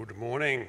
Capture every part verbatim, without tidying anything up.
Good morning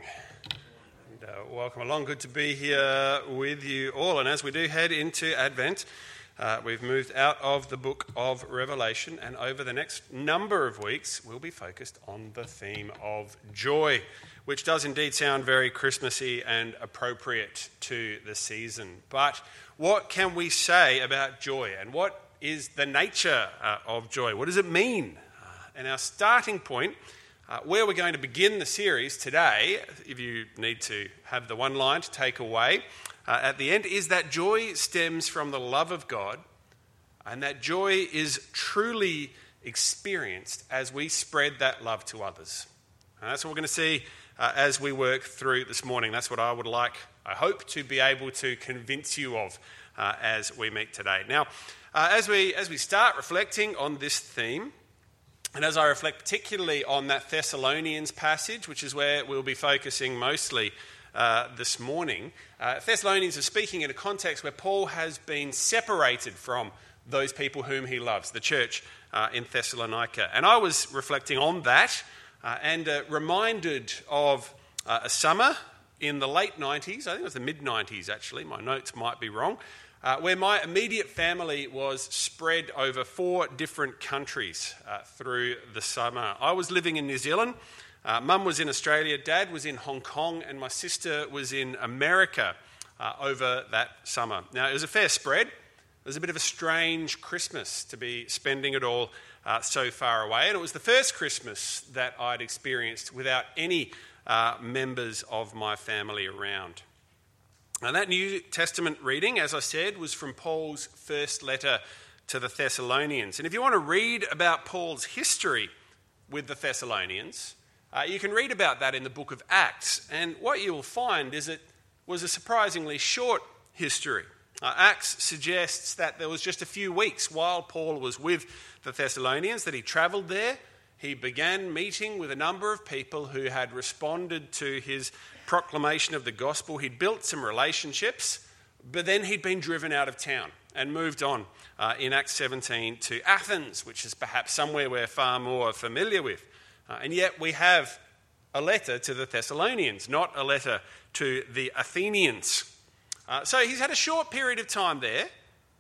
and uh, welcome along. Good to be here with you all. And as we do head into Advent, uh, we've moved out of the book of Revelation, and over the next number of weeks we'll be focused on the theme of joy, which does indeed sound very Christmassy and appropriate to the season. But what can we say about joy, and what is the nature uh, of joy? What does it mean? Uh, and our starting point, Uh, where we're going to begin the series today, if you need to have the one line to take away uh, at the end, is that joy stems from the love of God, and that joy is truly experienced as we spread that love to others. And that's what we're going to see uh, as we work through this morning. That's what I would like, I hope, to be able to convince you of uh, as we meet today. Now, uh, as we as we start reflecting on this theme, and as I reflect particularly on that Thessalonians passage, which is where we'll be focusing mostly uh, this morning, uh, Thessalonians is speaking in a context where Paul has been separated from those people whom he loves, the church uh, in Thessalonica. And I was reflecting on that uh, and uh, reminded of uh, a summer in the late nineties, I think it was the mid-nineties actually, my notes might be wrong, Uh, where my immediate family was spread over four different countries uh, through the summer. I was living in New Zealand, uh, Mum was in Australia, Dad was in Hong Kong, and my sister was in America uh, over that summer. Now, it was a fair spread. It was a bit of a strange Christmas to be spending it all uh, so far away, and it was the first Christmas that I'd experienced without any uh, members of my family around. Now, that New Testament reading, as I said, was from Paul's first letter to the Thessalonians. And if you want to read about Paul's history with the Thessalonians, uh, you can read about that in the book of Acts. And what you will find is it was a surprisingly short history. Uh, Acts suggests that there was just a few weeks while Paul was with the Thessalonians that he travelled there. He began meeting with a number of people who had responded to his proclamation of the gospel. He'd built some relationships, but then he'd been driven out of town and moved on uh, in Acts seventeen to Athens, which is perhaps somewhere we're far more familiar with. Uh, and yet we have a letter to the Thessalonians, not a letter to the Athenians. Uh, so he's had a short period of time there.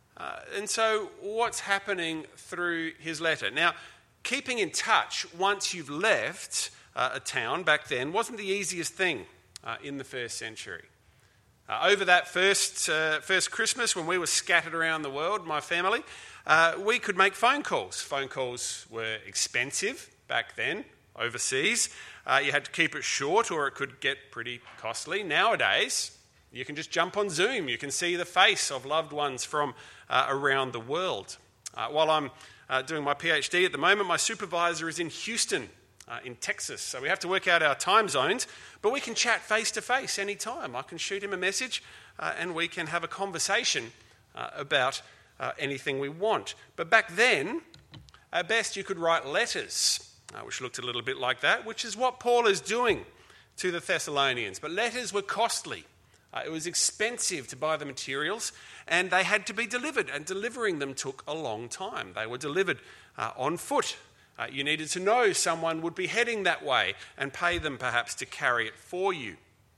Uh, and so what's happening through his letter? Now, keeping in touch once you've left uh, a town back then wasn't the easiest thing uh, in the first century. Uh, over that first uh, first Christmas, when we were scattered around the world, my family, uh, we could make phone calls. Phone calls were expensive back then, overseas. Uh, you had to keep it short or it could get pretty costly. Nowadays, you can just jump on Zoom. You can see the face of loved ones from uh, around the world. Uh, while I'm Uh, doing my PhD at the moment, my supervisor is in Houston, uh, in Texas. So we have to work out our time zones, but we can chat face to face anytime. I can shoot him a message uh, and we can have a conversation uh, about uh, anything we want. But back then, at best you could write letters, uh, which looked a little bit like that, which is what Paul is doing to the Thessalonians. But letters were costly. Uh, it was expensive to buy the materials, and they had to be delivered, and delivering them took a long time. They were delivered uh, on foot. Uh, you needed to know someone would be heading that way and pay them perhaps to carry it for you.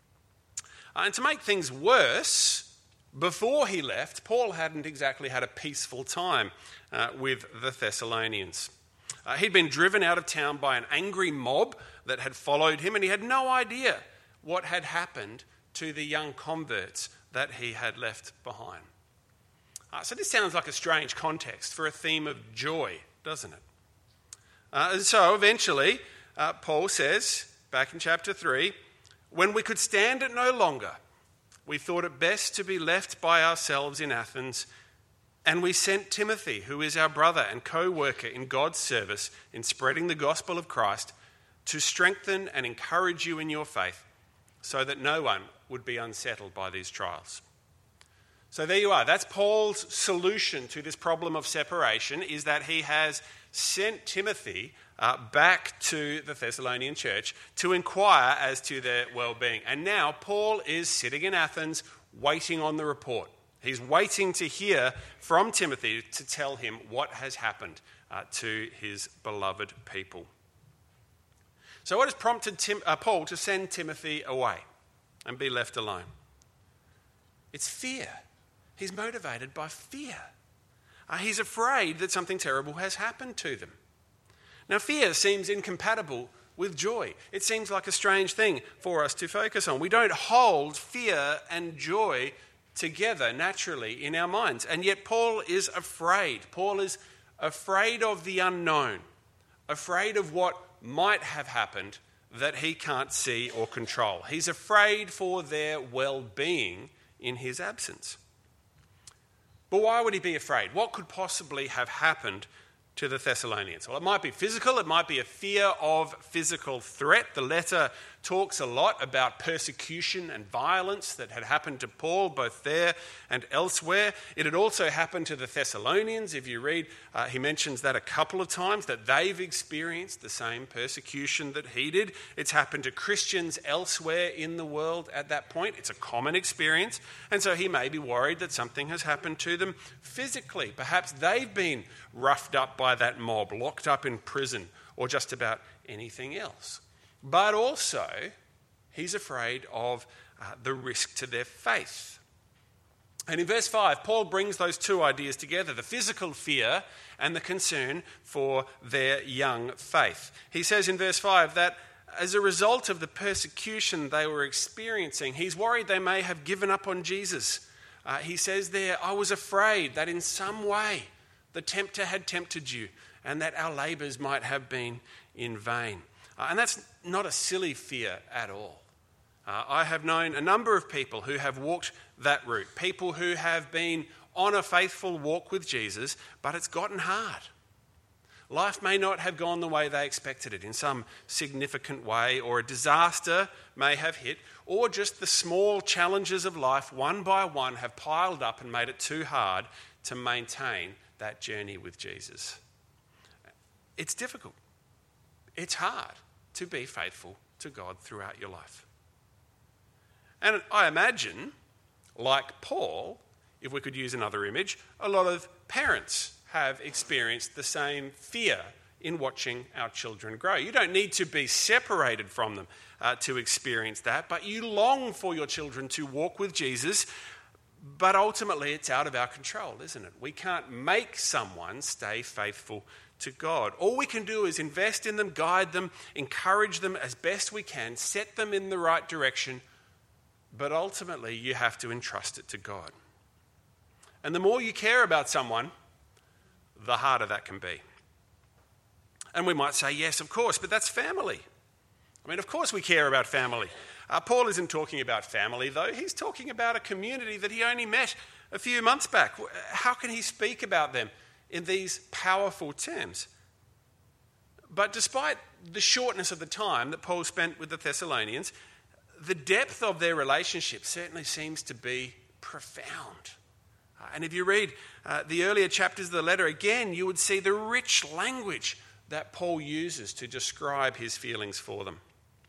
Uh, and to make things worse, before he left, Paul hadn't exactly had a peaceful time uh, with the Thessalonians. Uh, he'd been driven out of town by an angry mob that had followed him, and he had no idea what had happened to the young converts that he had left behind. Uh, so this sounds like a strange context for a theme of joy, doesn't it? Uh, and so eventually, uh, Paul says, back in chapter three, when we could stand it no longer, we thought it best to be left by ourselves in Athens, and we sent Timothy, who is our brother and co-worker in God's service in spreading the gospel of Christ, to strengthen and encourage you in your faith, so that no one would be unsettled by these trials. So there you are. That's Paul's solution to this problem of separation, is that he has sent Timothy uh, back to the Thessalonian church to inquire as to their well-being. And now Paul is sitting in Athens waiting on the report. He's waiting to hear from Timothy to tell him what has happened uh, to his beloved people. So what has prompted Tim, uh, Paul to send Timothy away and be left alone? It's fear. He's motivated by fear. Uh, he's afraid that something terrible has happened to them. Now, fear seems incompatible with joy. It seems like a strange thing for us to focus on. We don't hold fear and joy together naturally in our minds. And yet Paul is afraid. Paul is afraid of the unknown, afraid of what might have happened that he can't see or control. He's afraid for their well-being in his absence. But why would he be afraid? What could possibly have happened to the Thessalonians? Well, it might be physical. It might be a fear of physical threat. The letter talks a lot about persecution and violence that had happened to Paul both there and elsewhere. It had also happened to the Thessalonians. If you read, uh, he mentions that a couple of times, that they've experienced the same persecution that he did. It's happened to Christians elsewhere in the world at that point. It's a common experience. And so he may be worried that something has happened to them physically. Perhaps they've been roughed up by that mob, locked up in prison, or just about anything else. But also, he's afraid of uh, the risk to their faith. And in verse five, Paul brings those two ideas together, the physical fear and the concern for their young faith. He says in verse five that as a result of the persecution they were experiencing, he's worried they may have given up on Jesus. Uh, he says there, I was afraid that in some way the tempter had tempted you and that our labours might have been in vain. Uh, and that's not a silly fear at all. Uh, I have known a number of people who have walked that route, people who have been on a faithful walk with Jesus, but it's gotten hard. Life may not have gone the way they expected it in some significant way, or a disaster may have hit, or just the small challenges of life, one by one, have piled up and made it too hard to maintain that journey with Jesus. It's difficult. It's hard to be faithful to God throughout your life. And I imagine, like Paul, if we could use another image, a lot of parents have experienced the same fear in watching our children grow. You don't need to be separated from them uh, to experience that, but you long for your children to walk with Jesus, but ultimately it's out of our control, isn't it? We can't make someone stay faithful to God. All we can do is invest in them, guide them, encourage them as best we can, set them in the right direction, but ultimately you have to entrust it to God. And the more you care about someone, the harder that can be. And we might say, yes, of course, but that's family. I mean, of course we care about family. Uh, Paul isn't talking about family, though. He's talking about a community that he only met a few months back. How can he speak about them in these powerful terms? But despite the shortness of the time that Paul spent with the Thessalonians, the depth of their relationship certainly seems to be profound. Uh, and if you read uh, the earlier chapters of the letter again, you would see the rich language that Paul uses to describe his feelings for them.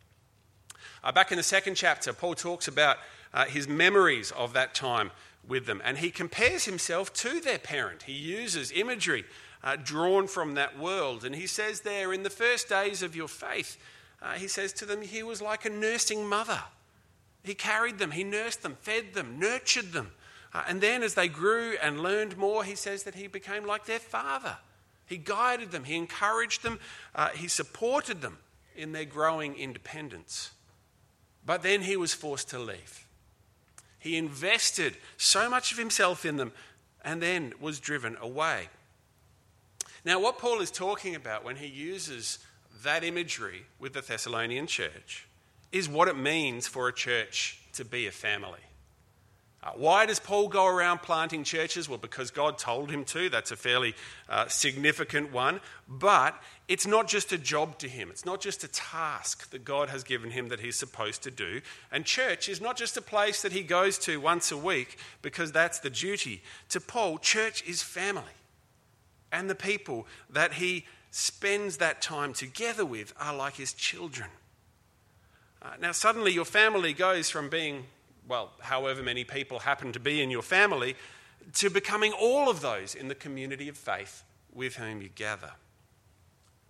Uh, back in the second chapter, Paul talks about uh, his memories of that time with them, and he compares himself to their parent. He uses imagery uh, drawn from that world, and he says there, in the first days of your faith, uh, he says to them, he was like a nursing mother. He carried them, he nursed them, fed them, nurtured them. Uh, and then as they grew and learned more, he says that he became like their father. He guided them, he encouraged them, uh, he supported them in their growing independence. But then he was forced to leave. He invested so much of himself in them and then was driven away. Now, what Paul is talking about when he uses that imagery with the Thessalonian church is what it means for a church to be a family. Uh, why does Paul go around planting churches? Well, because God told him to. That's a fairly uh, significant one. But it's not just a job to him. It's not just a task that God has given him that he's supposed to do. And church is not just a place that he goes to once a week because that's the duty. To Paul, church is family. And the people that he spends that time together with are like his children. Uh, now, suddenly your family goes from being, well, however many people happen to be in your family, to becoming all of those in the community of faith with whom you gather.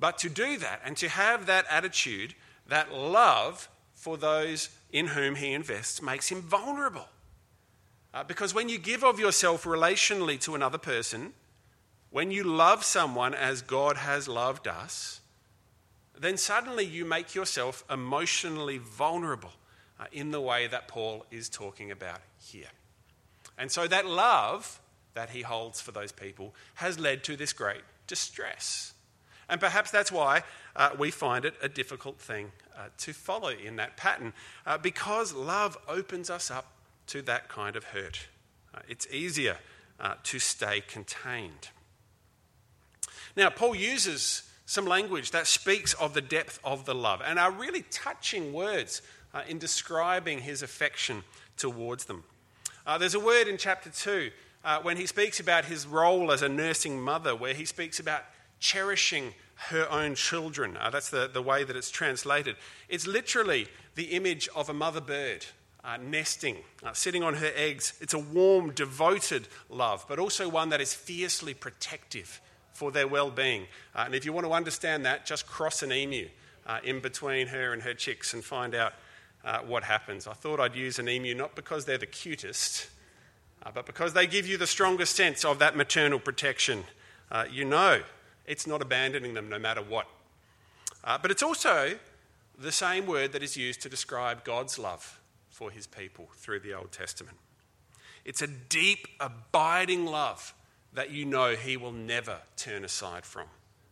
But to do that and to have that attitude, that love for those in whom he invests makes him vulnerable. Uh, because when you give of yourself relationally to another person, when you love someone as God has loved us, then suddenly you make yourself emotionally vulnerable uh, in the way that Paul is talking about here. And so that love that he holds for those people has led to this great distress. And perhaps that's why uh, we find it a difficult thing uh, to follow in that pattern, uh, because love opens us up to that kind of hurt. Uh, it's easier uh, to stay contained. Now, Paul uses some language that speaks of the depth of the love and are really touching words uh, in describing his affection towards them. Uh, there's a word in chapter two uh, when he speaks about his role as a nursing mother, where he speaks about cherishing her own children. Uh, that's the, the way that it's translated. It's literally the image of a mother bird uh, nesting, uh, sitting on her eggs. It's a warm, devoted love, but also one that is fiercely protective for their well-being. Uh, and if you want to understand that, just cross an emu uh, in between her and her chicks and find out uh, what happens. I thought I'd use an emu not because they're the cutest, uh, but because they give you the strongest sense of that maternal protection. Uh, you know it's not abandoning them no matter what. Uh, but it's also the same word that is used to describe God's love for his people through the Old Testament. It's a deep, abiding love that you know he will never turn aside from.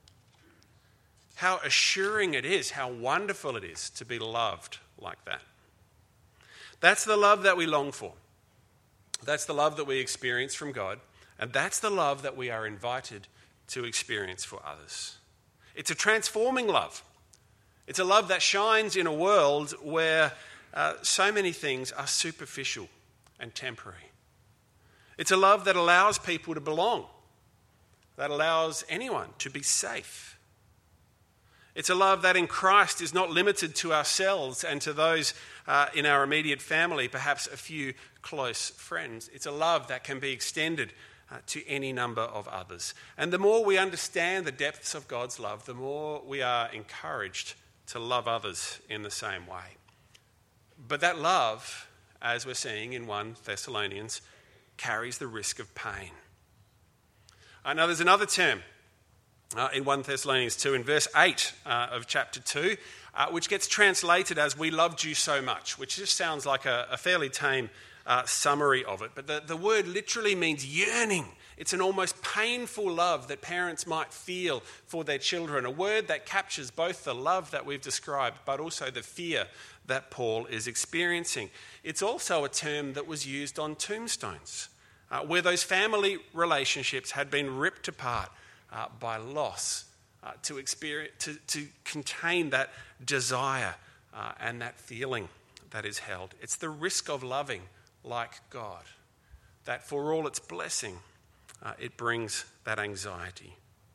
How assuring it is, how wonderful it is to be loved like that. That's the love that we long for. That's the love that we experience from God, and that's the love that we are invited to experience for others. It's a transforming love. It's a love that shines in a world where uh, so many things are superficial and temporary. It's a love that allows people to belong, that allows anyone to be safe. It's a love that in Christ is not limited to ourselves and to those uh, in our immediate family, perhaps a few close friends. It's a love that can be extended uh, to any number of others. And the more we understand the depths of God's love, the more we are encouraged to love others in the same way. But that love, as we're seeing in First Thessalonians, carries the risk of pain. Uh, now, there's another term uh, in First Thessalonians two, in verse eight uh, of chapter two, uh, which gets translated as "we loved you so much," which just sounds like a, a fairly tame uh, summary of it. But the, the word literally means yearning. It's an almost painful love that parents might feel for their children, a word that captures both the love that we've described, but also the fear that Paul is experiencing. It's also a term that was used on tombstones, uh, where those family relationships had been ripped apart uh, by loss, uh, to experience, to, to contain that desire uh, and that feeling that is held. It's the risk of loving like God, that for all its blessing, uh, it brings that anxiety.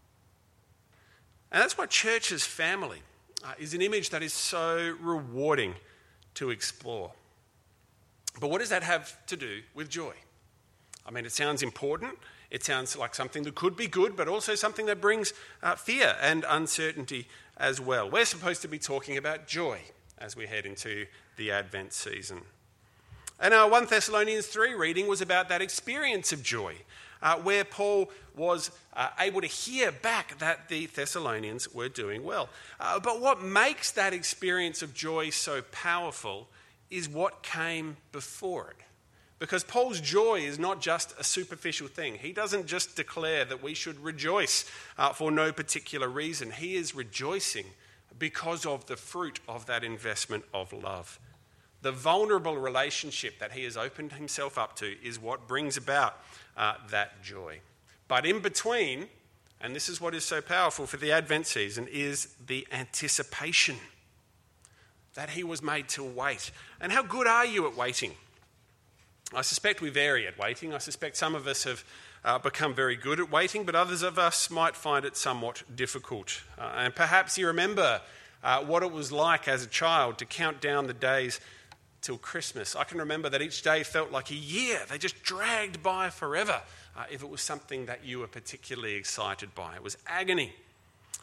And that's why church as family uh, is an image that is so rewarding to explore. But what does that have to do with joy? I mean, it sounds important. It sounds like something that could be good, but also something that brings uh, fear and uncertainty as well. We're supposed to be talking about joy as we head into the Advent season. And our First Thessalonians three reading was about that experience of joy, uh, where Paul was uh, able to hear back that the Thessalonians were doing well. Uh, but what makes that experience of joy so powerful is what came before it. Because Paul's joy is not just a superficial thing. He doesn't just declare that we should rejoice uh, for no particular reason. He is rejoicing because of the fruit of that investment of love. The vulnerable relationship that he has opened himself up to is what brings about uh, that joy. But in between, and this is what is so powerful for the Advent season, is the anticipation that he was made to wait. And how good are you at waiting? I suspect we vary at waiting. I suspect some of us have uh, become very good at waiting, but others of us might find it somewhat difficult. Uh, and perhaps you remember uh, what it was like as a child to count down the days till Christmas. I can remember that each day felt like a year. They just dragged by forever uh, if it was something that you were particularly excited by. It was agony.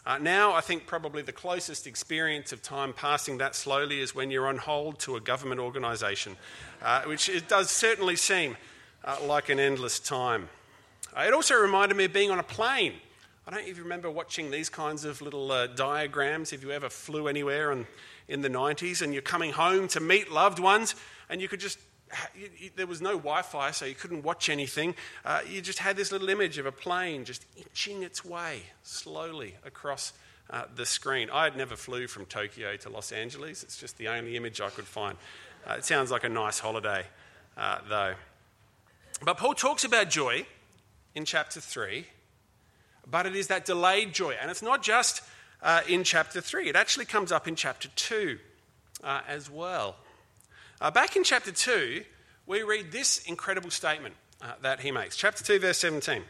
Uh, now, I think probably the closest experience of time passing that slowly is when you're on hold to a government organisation, uh, which it does certainly seem uh, like an endless time. Uh, it also reminded me of being on a plane. I don't even remember watching these kinds of little uh, diagrams if you ever flew anywhere in, in the nineties and you're coming home to meet loved ones and you could just, you, you, there was no Wi-Fi so you couldn't watch anything. Uh, you just had this little image of a plane just inching its way slowly across uh, the screen. I had never flew from Tokyo to Los Angeles. It's just the only image I could find. Uh, it sounds like a nice holiday uh, though. But Paul talks about joy in chapter three. But it is that delayed joy. And it's not just uh, in chapter three. It actually comes up in chapter two uh, as well. Uh, back in chapter two, we read this incredible statement uh, that he makes. Chapter two, verse seventeen.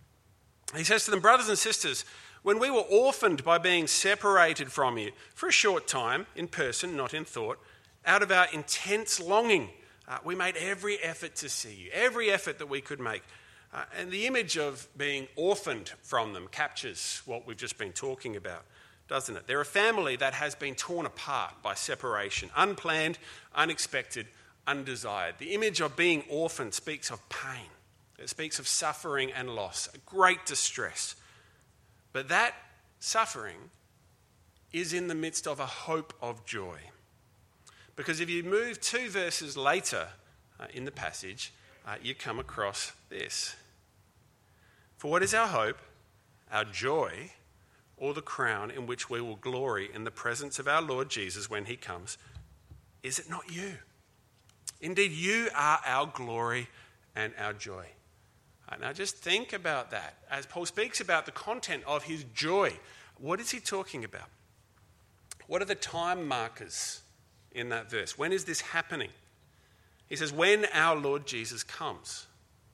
He says to them, "Brothers and sisters, when we were orphaned by being separated from you for a short time, in person, not in thought, out of our intense longing, uh, we made every effort to see you, every effort that we could make." Uh, and the image of being orphaned from them captures what we've just been talking about, doesn't it? They're a family that has been torn apart by separation, unplanned, unexpected, undesired. The image of being orphaned speaks of pain. It speaks of suffering and loss, great distress. But that suffering is in the midst of a hope of joy. Because if you move two verses later uh, in the passage, uh, you come across this. "For what is our hope, our joy, or the crown in which we will glory in the presence of our Lord Jesus when he comes? Is it not you? Indeed, you are our glory and our joy." Uh, now just think about that. As Paul speaks about the content of his joy, what is he talking about? What are the time markers in that verse? When is this happening? He says, when our Lord Jesus comes.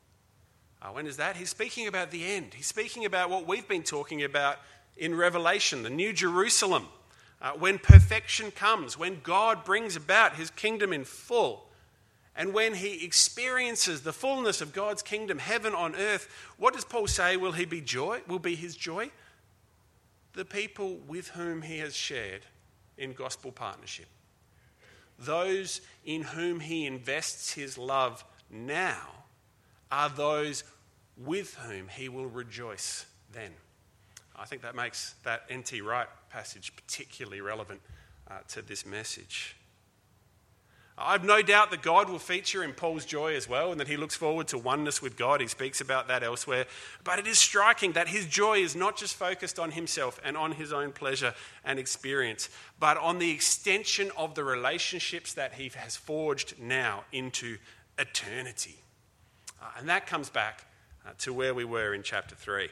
Uh, when is that? He's speaking about the end. He's speaking about what we've been talking about in Revelation, the New Jerusalem. Uh, when perfection comes, when God brings about his kingdom in full, and when he experiences the fullness of God's kingdom, heaven on earth, what does Paul say will he be joy? Will be his joy? The people with whom he has shared in gospel partnership. Those in whom he invests his love now are those with whom he will rejoice then. I think that makes that N T Wright passage particularly relevant uh, to this message. I've no doubt that God will feature in Paul's joy as well, and that he looks forward to oneness with God. He speaks about that elsewhere. But it is striking that his joy is not just focused on himself and on his own pleasure and experience, but on the extension of the relationships that he has forged now into eternity. Uh, and that comes back uh, to where we were in chapter three.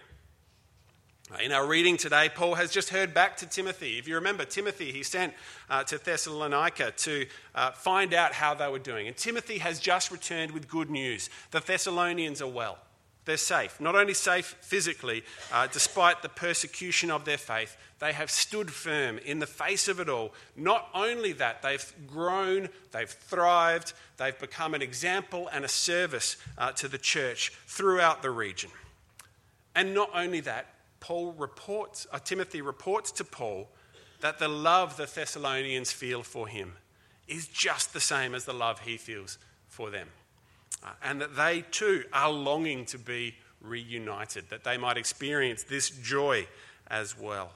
Uh, in our reading today, Paul has just heard back to Timothy. If you remember, Timothy he sent uh, to Thessalonica to uh, find out how they were doing. And Timothy has just returned with good news. The Thessalonians are well. They're safe. Not only safe physically, uh, despite the persecution of their faith, they have stood firm in the face of it all. Not only that, they've grown, they've thrived, they've become an example and a service uh, to the church throughout the region. And not only that, Paul reports, uh, Timothy reports to Paul that the love the Thessalonians feel for him is just the same as the love he feels for them. Uh, and that they too are longing to be reunited, that they might experience this joy as well.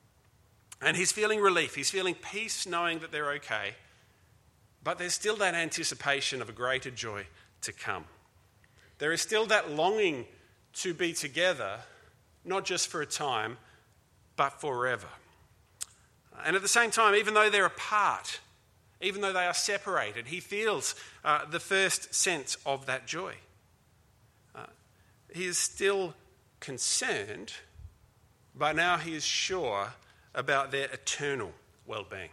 And he's feeling relief, he's feeling peace knowing that they're okay, but there's still that anticipation of a greater joy to come. There is still that longing to be together, not just for a time, but forever. And at the same time, even though they're apart, even though they are separated, he feels uh, the first sense of that joy. Uh, he is still concerned, but now he is sure about their eternal well-being.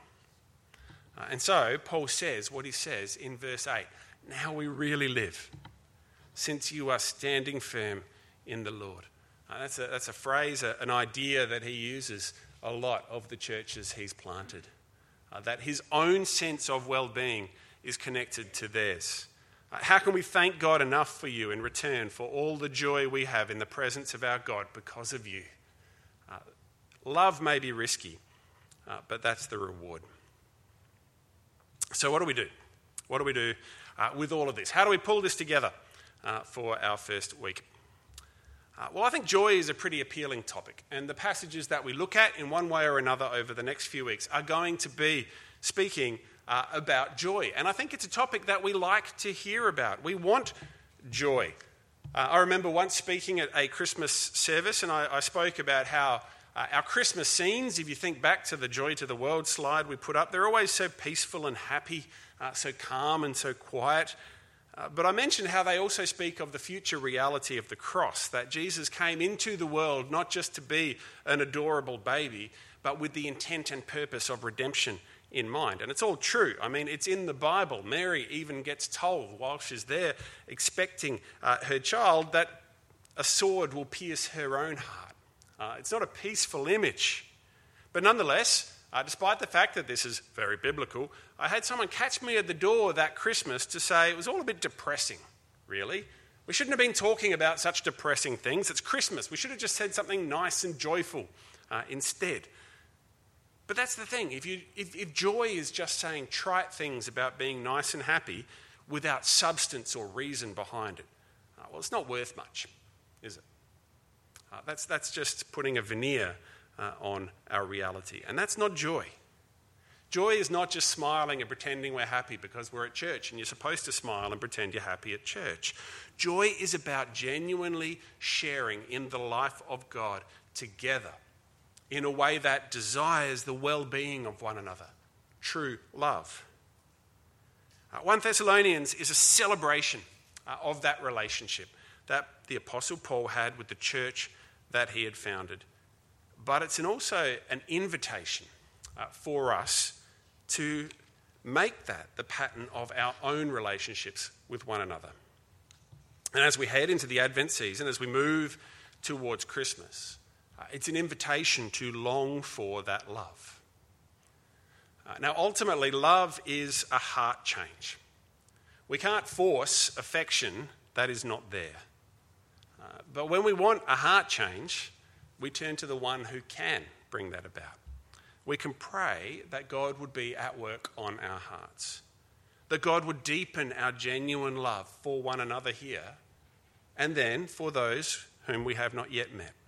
Uh, and so Paul says what he says in verse eight, "Now we really live, since you are standing firm in the Lord." Uh, that's, a, that's a phrase, a, an idea that he uses a lot of the churches he's planted. Uh, that his own sense of well-being is connected to theirs. Uh, how can we thank God enough for you in return for all the joy we have in the presence of our God because of you? Uh, Love may be risky, uh, but that's the reward. So what do we do? What do we do uh, with all of this? How do we pull this together uh, for our first week? Uh, well, I think joy is a pretty appealing topic, and the passages that we look at in one way or another over the next few weeks are going to be speaking uh, about joy. And I think it's a topic that we like to hear about. We want joy. Uh, I remember once speaking at a Christmas service, and I, I spoke about how uh, our Christmas scenes, if you think back to the Joy to the World slide we put up, they're always so peaceful and happy, uh, so calm and so quiet. Uh, but I mentioned how they also speak of the future reality of the cross, that Jesus came into the world not just to be an adorable baby, but with the intent and purpose of redemption in mind. And it's all true. I mean, it's in the Bible. Mary even gets told while she's there expecting uh, her child that a sword will pierce her own heart. Uh, it's not a peaceful image. But nonetheless, Uh, despite the fact that this is very biblical, I had someone catch me at the door that Christmas to say it was all a bit depressing, really. We shouldn't have been talking about such depressing things. It's Christmas. We should have just said something nice and joyful uh, instead. But that's the thing. If, you, if, if joy is just saying trite things about being nice and happy without substance or reason behind it, uh, well, it's not worth much, is it? Uh, that's, that's just putting a veneer Uh, on our reality. And that's not joy. Joy is not just smiling and pretending we're happy because we're at church, and you're supposed to smile and pretend you're happy at church. Joy is about genuinely sharing in the life of God together in a way that desires the well-being of one another. True love. Uh, First Thessalonians is a celebration uh, of that relationship that the Apostle Paul had with the church that he had founded. But it's an also an invitation uh, for us to make that the pattern of our own relationships with one another. And as we head into the Advent season, as we move towards Christmas, uh, it's an invitation to long for that love. Uh, now, ultimately, love is a heart change. We can't force affection that is not there. Uh, but when we want a heart change, we turn to the one who can bring that about. We can pray that God would be at work on our hearts, that God would deepen our genuine love for one another here, and then for those whom we have not yet met.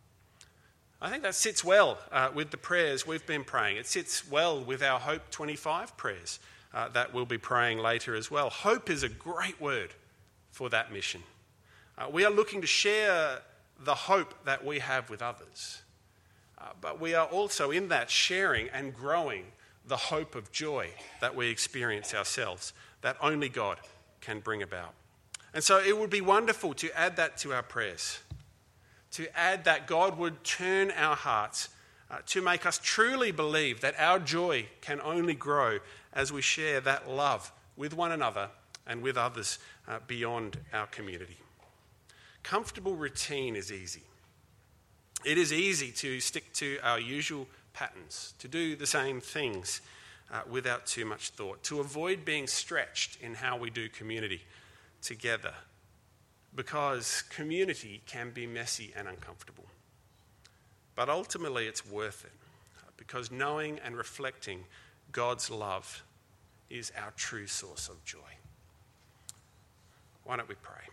I think that sits well uh, with the prayers we've been praying. It sits well with our Hope twenty-five prayers uh, that we'll be praying later as well. Hope is a great word for that mission. Uh, we are looking to share the hope that we have with others. Uh, but we are also in that sharing and growing the hope of joy that we experience ourselves, that only God can bring about. And so it would be wonderful to add that to our prayers, to add that God would turn our hearts uh, to make us truly believe that our joy can only grow as we share that love with one another and with others uh, beyond our community. Comfortable routine is easy. It is easy to stick to our usual patterns, to do the same things uh, without too much thought, to avoid being stretched in how we do community together, because community can be messy and uncomfortable. But ultimately it's worth it, because knowing and reflecting God's love is our true source of joy. Why don't we pray?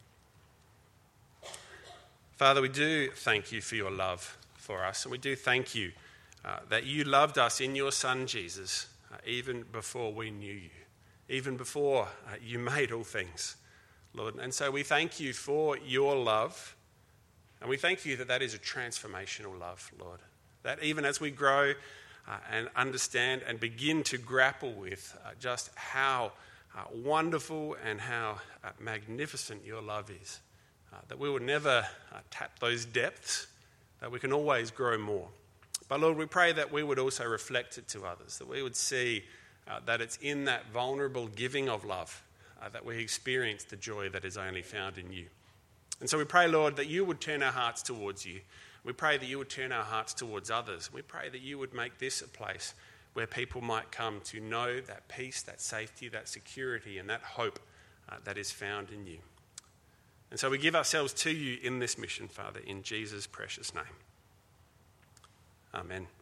Father, we do thank you for your love for us, and we do thank you uh, that you loved us in your Son, Jesus, uh, even before we knew you, even before uh, you made all things, Lord. And so we thank you for your love, and we thank you that that is a transformational love, Lord, that even as we grow uh, and understand and begin to grapple with uh, just how uh, wonderful and how uh, magnificent your love is, Uh, that we would never uh, tap those depths, that we can always grow more. But Lord, we pray that we would also reflect it to others, that we would see uh, that it's in that vulnerable giving of love uh, that we experience the joy that is only found in you. And so we pray, Lord, that you would turn our hearts towards you. We pray that you would turn our hearts towards others. We pray that you would make this a place where people might come to know that peace, that safety, that security, and that hope uh, that is found in you. And so we give ourselves to you in this mission, Father, in Jesus' precious name. Amen.